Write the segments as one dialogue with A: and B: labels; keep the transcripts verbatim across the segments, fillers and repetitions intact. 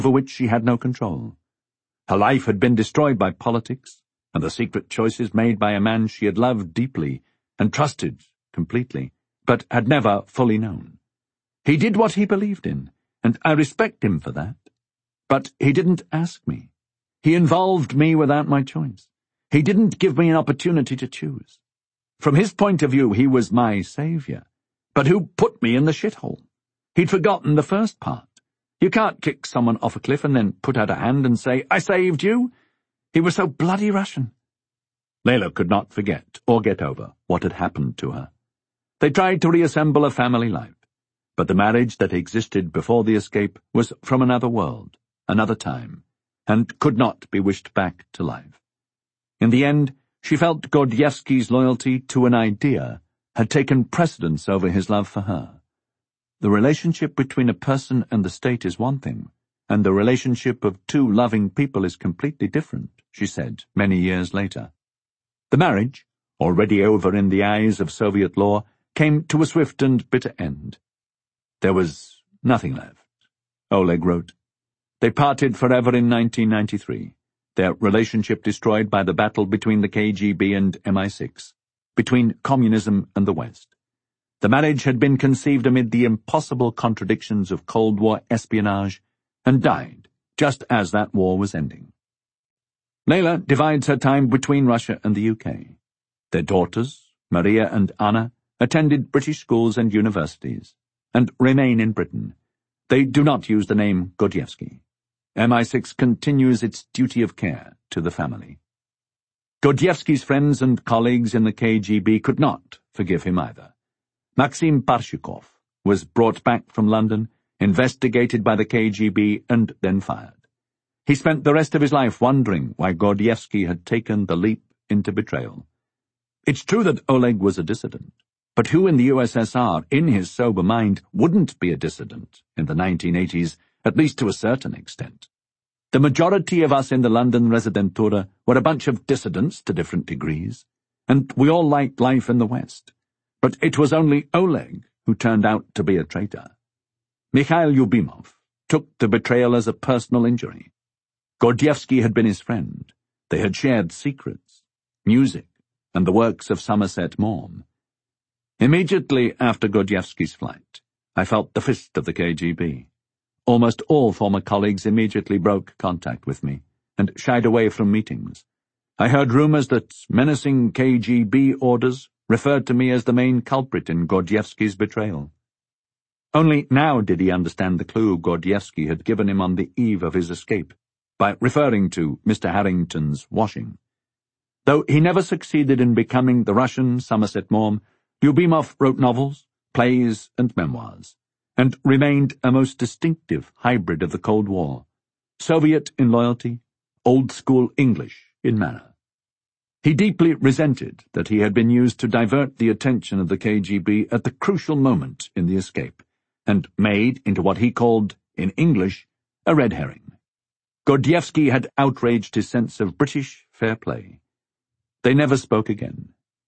A: over which she had no control. Her life had been destroyed by politics and the secret choices made by a man she had loved deeply and trusted completely, but had never fully known. He did what he believed in, and I respect him for that. But he didn't ask me. He involved me without my choice. He didn't give me an opportunity to choose. From his point of view, he was my savior. But who put me in the shithole? He'd forgotten the first part. You can't kick someone off a cliff and then put out a hand and say, "I saved you." He was so bloody Russian. Layla could not forget or get over what had happened to her. They tried to reassemble a family life, but the marriage that existed before the escape was from another world, another time, and could not be wished back to life. In the end, she felt Gordievsky's loyalty to an idea had taken precedence over his love for her. The relationship between a person and the state is one thing, and the relationship of two loving people is completely different, she said many years later. The marriage, already over in the eyes of Soviet law, came to a swift and bitter end. There was nothing left, Oleg wrote. They parted forever in nineteen ninety-three, their relationship destroyed by the battle between the K G B and M I six, between communism and the West. The marriage had been conceived amid the impossible contradictions of Cold War espionage and died just as that war was ending. Layla divides her time between Russia and the U K. Their daughters, Maria and Anna, attended British schools and universities, and remain in Britain. They do not use the name Gordievsky. M I six continues its duty of care to the family. Gordievsky's friends and colleagues in the K G B could not forgive him either. Maxim Parshikov was brought back from London, investigated by the K G B, and then fired. He spent the rest of his life wondering why Gordievsky had taken the leap into betrayal. It's true that Oleg was a dissident, but who in the U S S R, in his sober mind, wouldn't be a dissident in the nineteen eighties, at least to a certain extent? The majority of us in the London Residentura were a bunch of dissidents to different degrees, and we all liked life in the West. But it was only Oleg who turned out to be a traitor. Mikhail Lyubimov took the betrayal as a personal injury. Gordievsky had been his friend. They had shared secrets, music, and the works of Somerset Maugham. Immediately after Gordievsky's flight, I felt the fist of the K G B. Almost all former colleagues immediately broke contact with me and shied away from meetings. I heard rumors that menacing K G B orders referred to me as the main culprit in Gordievsky's betrayal. Only now did he understand the clue Gordievsky had given him on the eve of his escape, by referring to Mister Harrington's washing. Though he never succeeded in becoming the Russian Somerset Maugham, Lyubimov wrote novels, plays, and memoirs, and remained a most distinctive hybrid of the Cold War, Soviet in loyalty, old-school English in manner. He deeply resented that he had been used to divert the attention of the K G B at the crucial moment in the escape, and made into what he called, in English, a red herring. Gordievsky had outraged his sense of British fair play. They never spoke again.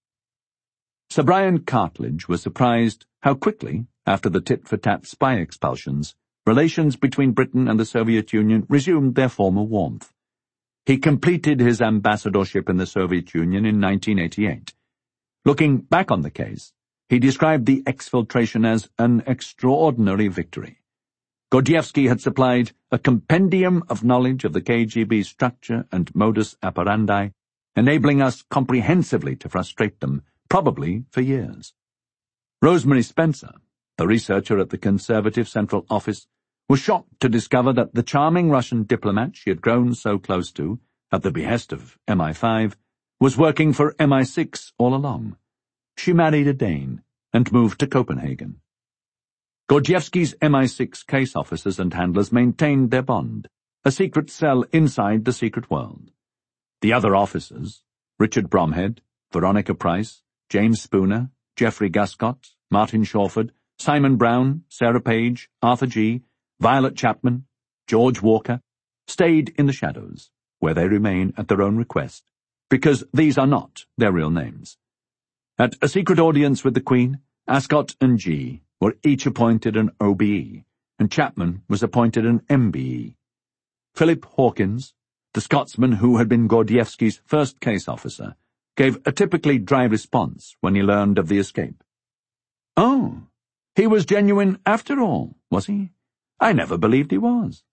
A: Sir Brian Cartledge was surprised how quickly, after the tit-for-tat spy expulsions, relations between Britain and the Soviet Union resumed their former warmth. He completed his ambassadorship in the Soviet Union in nineteen eighty-eight. Looking back on the case, he described the exfiltration as an extraordinary victory. Gordievsky had supplied a compendium of knowledge of the K G B structure and modus operandi, enabling us comprehensively to frustrate them, probably for years. Rosemary Spencer, the researcher at the Conservative Central Office, was shocked to discover that the charming Russian diplomat she had grown so close to, at the behest of M I five, was working for M I six all along. She married a Dane and moved to Copenhagen. Gordievsky's M I six case officers and handlers maintained their bond, a secret cell inside the secret world. The other officers, Richard Bromhead, Veronica Price, James Spooner, Geoffrey Guscott, Martin Shawford, Simon Brown, Sarah Page, Arthur G., Violet Chapman, George Walker, stayed in the shadows, where they remain at their own request, because these are not their real names. At a secret audience with the Queen, Ascot and G were each appointed an O B E, and Chapman was appointed an M B E. Philip Hawkins, the Scotsman who had been Gordievsky's first case officer, gave a typically dry response when he learned of the escape. "Oh, he was genuine after all, was he? I never believed he was."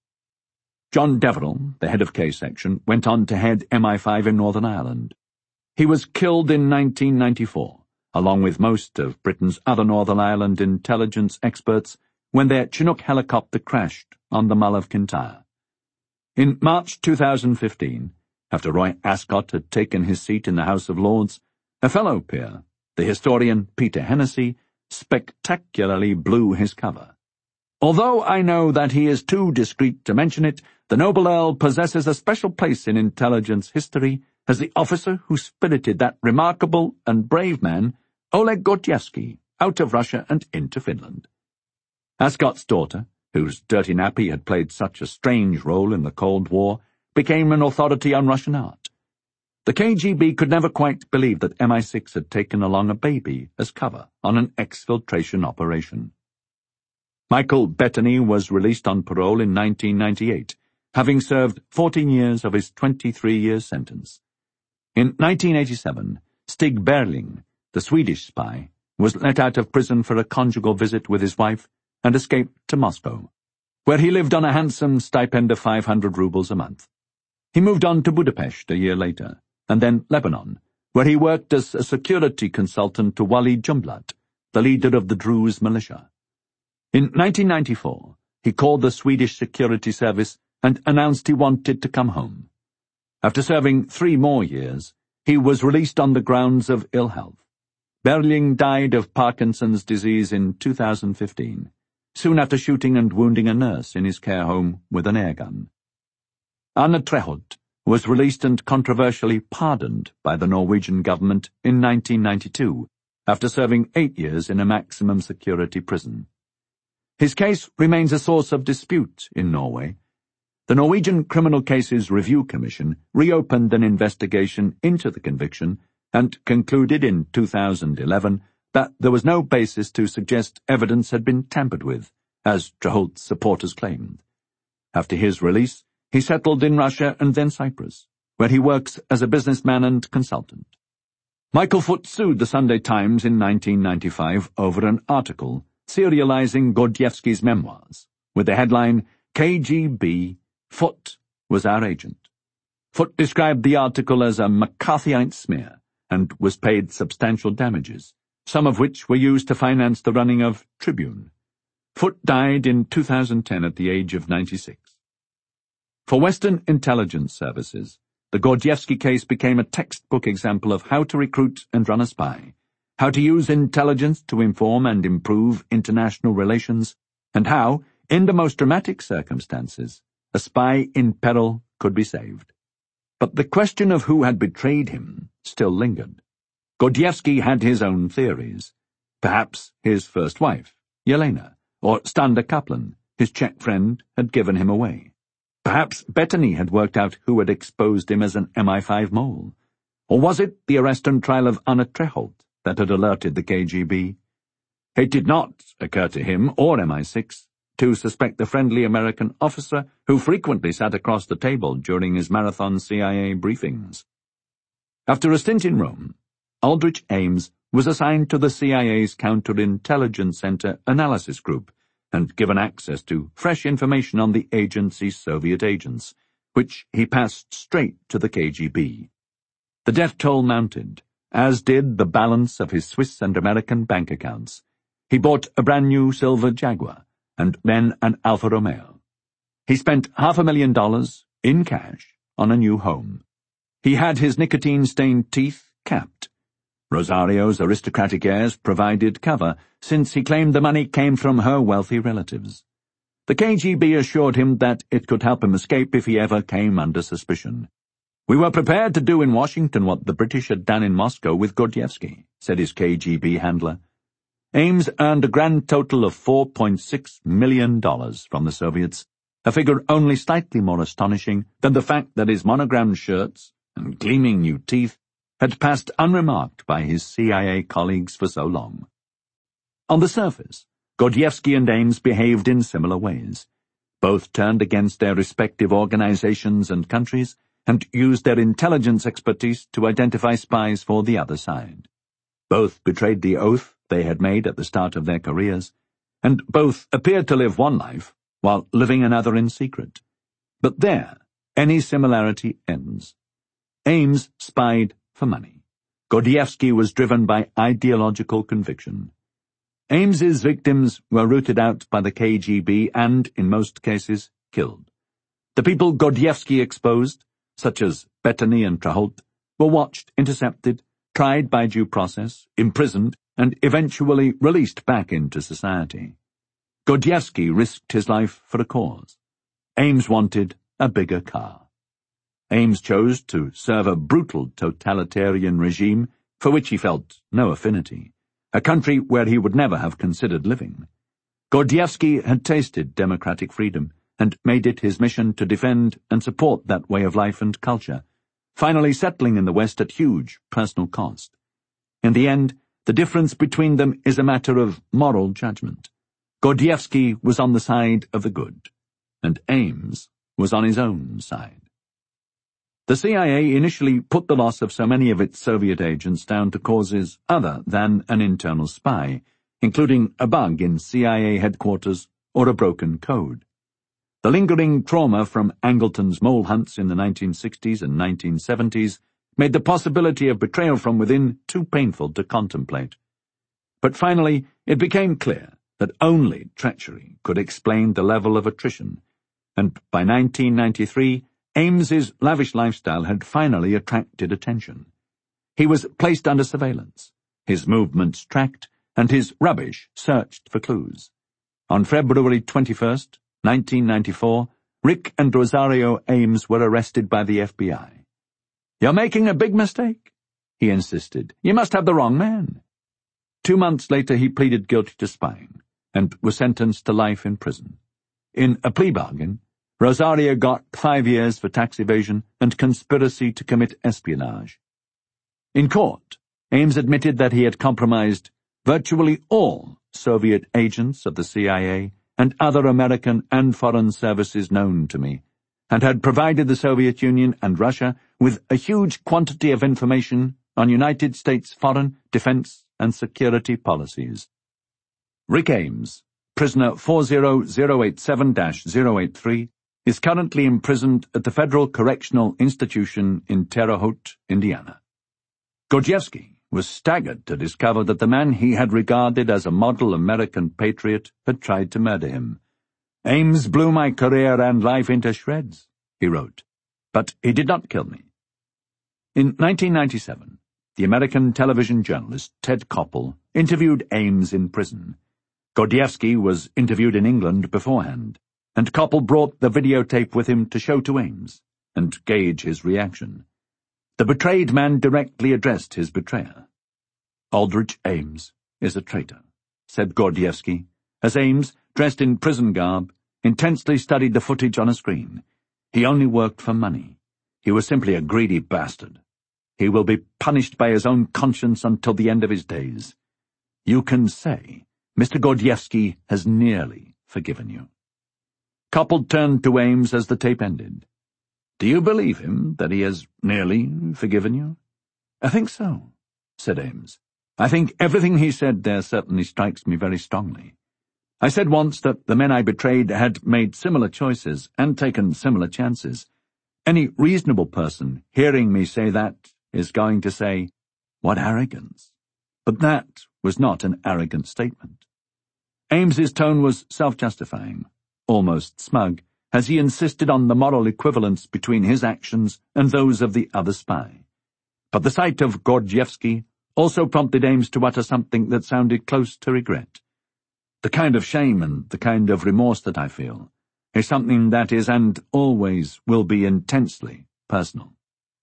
A: John Deverill, the head of K Section, went on to head M I five in Northern Ireland. He was killed in nineteen ninety-four, along with most of Britain's other Northern Ireland intelligence experts, when their Chinook helicopter crashed on the Mull of Kintyre. In March two thousand fifteen, after Roy Ascot had taken his seat in the House of Lords, a fellow peer, the historian Peter Hennessy, spectacularly blew his cover. Although I know that he is too discreet to mention it, the noble Earl possesses a special place in intelligence history as the officer who spirited that remarkable and brave man, Oleg Gordievsky, out of Russia and into Finland. Ascot's daughter, whose dirty nappy had played such a strange role in the Cold War, became an authority on Russian art. The K G B could never quite believe that M I six had taken along a baby as cover on an exfiltration operation. Michael Bettany was released on parole in nineteen ninety-eight, having served fourteen years of his twenty-three-year sentence. In nineteen eighty-seven, Stig Berling, the Swedish spy, was let out of prison for a conjugal visit with his wife and escaped to Moscow, where he lived on a handsome stipend of five hundred rubles a month. He moved on to Budapest a year later, and then Lebanon, where he worked as a security consultant to Wally Jumblat, the leader of the Druze militia. In nineteen ninety-four, he called the Swedish Security Service and announced he wanted to come home. After serving three more years, he was released on the grounds of ill health. Berling died of Parkinson's disease in two thousand fifteen, soon after shooting and wounding a nurse in his care home with an airgun. Anna Treholt was released and controversially pardoned by the Norwegian government in nineteen ninety-two, after serving eight years in a maximum security prison. His case remains a source of dispute in Norway. The Norwegian Criminal Cases Review Commission reopened an investigation into the conviction and concluded in two thousand eleven that there was no basis to suggest evidence had been tampered with, as Treholt's supporters claimed. After his release, he settled in Russia and then Cyprus, where he works as a businessman and consultant. Michael Foot sued the Sunday Times in nineteen ninety-five over an article serializing Gordievsky's memoirs, with the headline, K G B, Foot was our agent. Foot described the article as a McCarthyite smear and was paid substantial damages, some of which were used to finance the running of Tribune. Foot died in two thousand ten at the age of ninety-six. For Western intelligence services, the Gordievsky case became a textbook example of how to recruit and run a spy, how to use intelligence to inform and improve international relations, and how, in the most dramatic circumstances, a spy in peril could be saved. But the question of who had betrayed him still lingered. Gordievsky had his own theories. Perhaps his first wife, Yelena, or Standa Kaplan, his Czech friend, had given him away. Perhaps Bettany had worked out who had exposed him as an M I five mole. Or was it the arrest and trial of Anna Treholt that had alerted the K G B? It did not occur to him, or M I six, to suspect the friendly American officer who frequently sat across the table during his marathon C I A briefings. After a stint in Rome, Aldrich Ames was assigned to the C I A's Counterintelligence Center Analysis Group and given access to fresh information on the agency's Soviet agents, which he passed straight to the K G B. The death toll mounted, as did the balance of his Swiss and American bank accounts. He bought a brand new silver Jaguar, and then an Alfa Romeo. He spent half a million dollars, in cash, on a new home. He had his nicotine-stained teeth capped. Rosario's aristocratic heirs provided cover, since he claimed the money came from her wealthy relatives. The K G B assured him that it could help him escape if he ever came under suspicion. "We were prepared to do in Washington what the British had done in Moscow with Gordievsky," said his K G B handler. Ames earned a grand total of four point six million dollars from the Soviets, a figure only slightly more astonishing than the fact that his monogrammed shirts and gleaming new teeth had passed unremarked by his C I A colleagues for so long. On the surface, Gordievsky and Ames behaved in similar ways. Both turned against their respective organizations and countries, and used their intelligence expertise to identify spies for the other side. Both betrayed the oath they had made at the start of their careers, and both appeared to live one life while living another in secret. But there, any similarity ends. Ames spied for money. Gordievsky was driven by ideological conviction. Ames's victims were rooted out by the K G B and, in most cases, killed. The people Gordievsky exposed, such as Bettany and Traholt, were watched, intercepted, tried by due process, imprisoned, and eventually released back into society. Gordievsky risked his life for a cause. Ames wanted a bigger car. Ames chose to serve a brutal totalitarian regime for which he felt no affinity, a country where he would never have considered living. Gordievsky had tasted democratic freedom and made it his mission to defend and support that way of life and culture, finally settling in the West at huge personal cost. In the end, the difference between them is a matter of moral judgment. Gordievsky was on the side of the good, and Ames was on his own side. The C I A initially put the loss of so many of its Soviet agents down to causes other than an internal spy, including a bug in C I A headquarters or a broken code. The lingering trauma from Angleton's mole hunts in the nineteen sixties and nineteen seventies made the possibility of betrayal from within too painful to contemplate. But finally, it became clear that only treachery could explain the level of attrition, and by nineteen ninety-three, Ames's lavish lifestyle had finally attracted attention. He was placed under surveillance, his movements tracked, and his rubbish searched for clues. On February twenty-first, nineteen ninety-four, Rick and Rosario Ames were arrested by the F B I. "You're making a big mistake," he insisted. "You must have the wrong man." Two months later he pleaded guilty to spying, and was sentenced to life in prison. In a plea bargain, Rosario got five years for tax evasion and conspiracy to commit espionage. In court, Ames admitted that he had compromised virtually all Soviet agents of the C I A and other American and foreign services known to me, and had provided the Soviet Union and Russia with a huge quantity of information on United States foreign, defense, and security policies. Rick Ames, prisoner four zero zero eight seven dash zero eight three, is currently imprisoned at the Federal Correctional Institution in Terre Haute, Indiana. Gordievsky was staggered to discover that the man he had regarded as a model American patriot had tried to murder him. "Ames blew my career and life into shreds," he wrote, "but he did not kill me." In nineteen ninety-seven, the American television journalist Ted Koppel interviewed Ames in prison. Gordievsky was interviewed in England beforehand, and Koppel brought the videotape with him to show to Ames and gauge his reaction. The betrayed man directly addressed his betrayer. "Aldrich Ames is a traitor," said Gordievsky, as Ames, dressed in prison garb, intensely studied the footage on a screen. "He only worked for money. He was simply a greedy bastard. He will be punished by his own conscience until the end of his days. You can say Mister Gordievsky has nearly forgiven you." Koppel turned to Ames as the tape ended. "Do you believe him, that he has nearly forgiven you?" "I think so," said Ames. "I think everything he said there certainly strikes me very strongly. I said once that the men I betrayed had made similar choices and taken similar chances. Any reasonable person hearing me say that is going to say, 'What arrogance!' But that was not an arrogant statement." Ames's tone was self-justifying, almost smug, as he insisted on the moral equivalence between his actions and those of the other spy. But the sight of Gordievsky also prompted Ames to utter something that sounded close to regret. "The kind of shame and the kind of remorse that I feel is something that is and always will be intensely personal."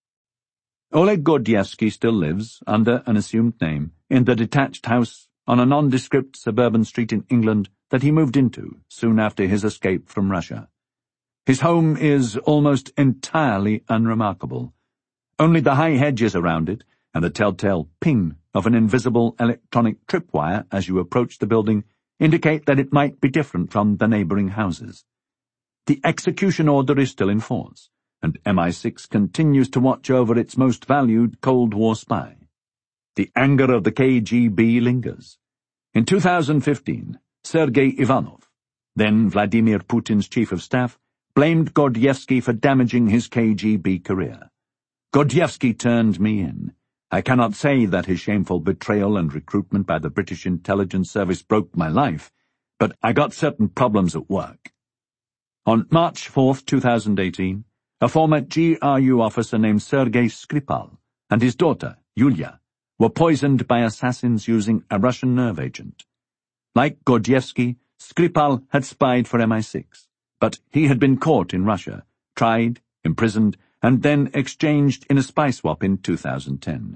A: Oleg Gordievsky still lives, under an assumed name, in the detached house on a nondescript suburban street in England that he moved into soon after his escape from Russia. His home is almost entirely unremarkable. Only the high hedges around it and the telltale ping of an invisible electronic tripwire as you approach the building indicate that it might be different from the neighbouring houses. The execution order is still in force, and M I six continues to watch over its most valued Cold War spy. The anger of the K G B lingers. In two thousand fifteen, Sergei Ivanov, then Vladimir Putin's chief of staff, blamed Gordievsky for damaging his K G B career. Gordievsky turned me in. I cannot say that his shameful betrayal and recruitment by the British intelligence service broke my life, but I got certain problems at work. On March fourth, two thousand eighteen, a former G R U officer named Sergei Skripal and his daughter, Yulia, were poisoned by assassins using a Russian nerve agent. Like Gordievsky, Skripal had spied for M I six, but he had been caught in Russia, tried, imprisoned, and then exchanged in a spy swap in two thousand ten.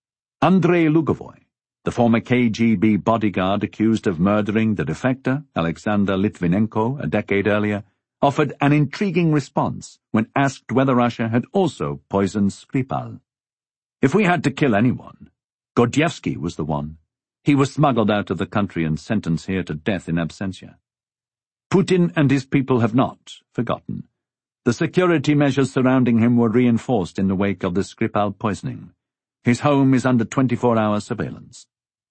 A: Andrei Lugovoy, the former K G B bodyguard accused of murdering the defector Alexander Litvinenko a decade earlier, offered an intriguing response when asked whether Russia had also poisoned Skripal. If we had to kill anyone, Gordievsky was the one. He was smuggled out of the country and sentenced here to death in absentia. Putin and his people have not forgotten. The security measures surrounding him were reinforced in the wake of the Skripal poisoning. His home is under twenty-four hour surveillance.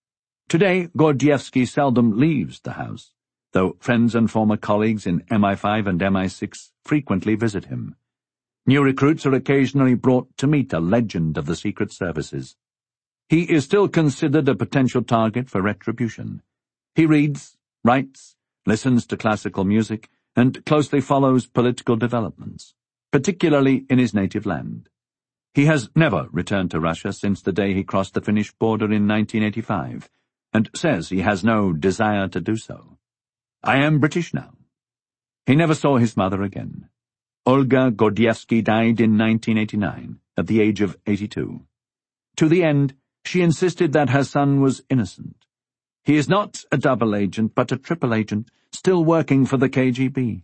A: Today, Gordievsky seldom leaves the house, though friends and former colleagues in M I five and M I six frequently visit him. New recruits are occasionally brought to meet a legend of the secret services. He is still considered a potential target for retribution. He reads, writes, listens to classical music, and closely follows political developments, particularly in his native land. He has never returned to Russia since the day he crossed the Finnish border in nineteen eighty-five, and says he has no desire to do so. I am British now. He never saw his mother again. Olga Gordievsky died in nineteen eighty-nine, at the age of eighty-two. To the end, she insisted that her son was innocent. He is not a double agent, but a triple agent, still working for the K G B.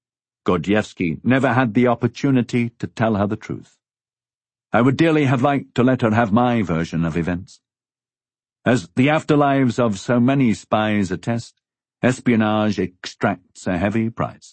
A: Gordievsky never had the opportunity to tell her the truth. I would dearly have liked to let her have my version of events. As the afterlives of so many spies attest, espionage extracts a heavy price.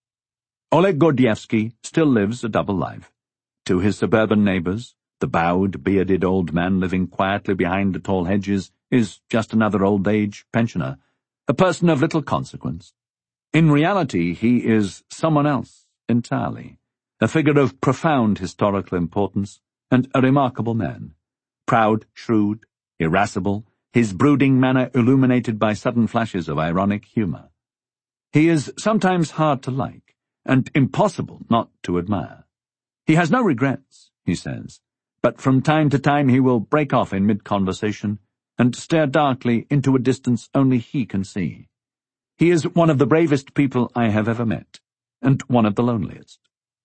A: Oleg Gordievsky still lives a double life. To his suburban neighbors, the bowed, bearded old man living quietly behind the tall hedges is just another old-age pensioner, a person of little consequence. In reality, he is someone else entirely, a figure of profound historical importance and a remarkable man. Proud, shrewd, irascible, his brooding manner illuminated by sudden flashes of ironic humor. He is sometimes hard to like, and impossible not to admire. He has no regrets, he says, but from time to time he will break off in mid-conversation and stare darkly into a distance only he can see. He is one of the bravest people I have ever met, and one of the loneliest.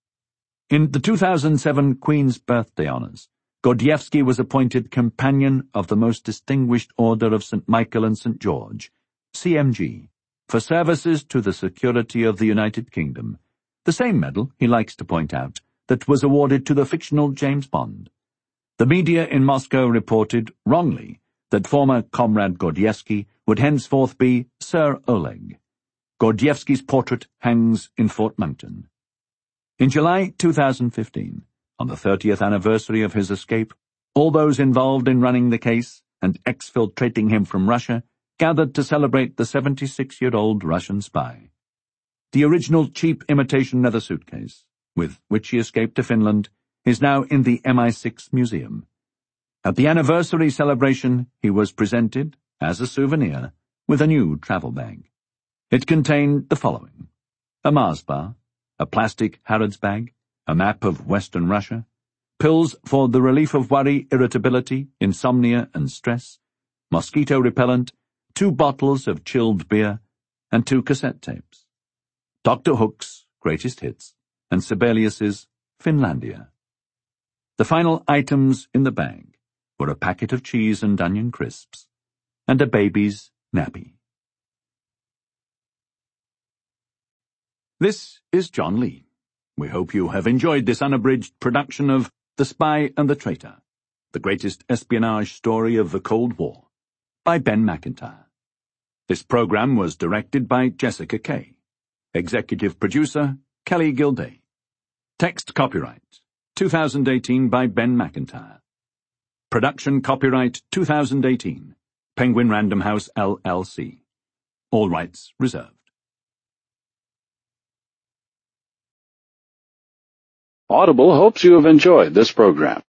A: In the two thousand seven Queen's Birthday Honours, Gordievsky was appointed Companion of the Most Distinguished Order of Saint Michael and Saint George, C M G, for services to the security of the United Kingdom, the same medal, he likes to point out, that was awarded to the fictional James Bond. The media in Moscow reported, wrongly, that former Comrade Gordievsky would henceforth be Sir Oleg. Gordievsky's portrait hangs in Fort Monkton. In July two thousand fifteen, on the thirtieth anniversary of his escape, all those involved in running the case and exfiltrating him from Russia gathered to celebrate the seventy-six-year-old Russian spy. The original cheap imitation leather suitcase, with which he escaped to Finland, is now in the M I six museum. At the anniversary celebration, he was presented, as a souvenir, with a new travel bag. It contained the following: a Mars bar, a plastic Harrods bag, a map of Western Russia, pills for the relief of worry, irritability, insomnia, and stress, mosquito repellent, two bottles of chilled beer, and two cassette tapes. Doctor Hook's Greatest Hits, and Sibelius's Finlandia. The final items in the bag were a packet of cheese and onion crisps, and a baby's nappy. This is John Lee. We hope you have enjoyed this unabridged production of The Spy and the Traitor, the greatest espionage story of the Cold War, by Ben McIntyre. This program was directed by Jessica Kay. Executive producer, Kelly Gilday. Text copyright two thousand eighteen by Ben McIntyre. Production copyright two thousand eighteen. Penguin Random House, L L C. All rights reserved.
B: Audible hopes you have enjoyed this program.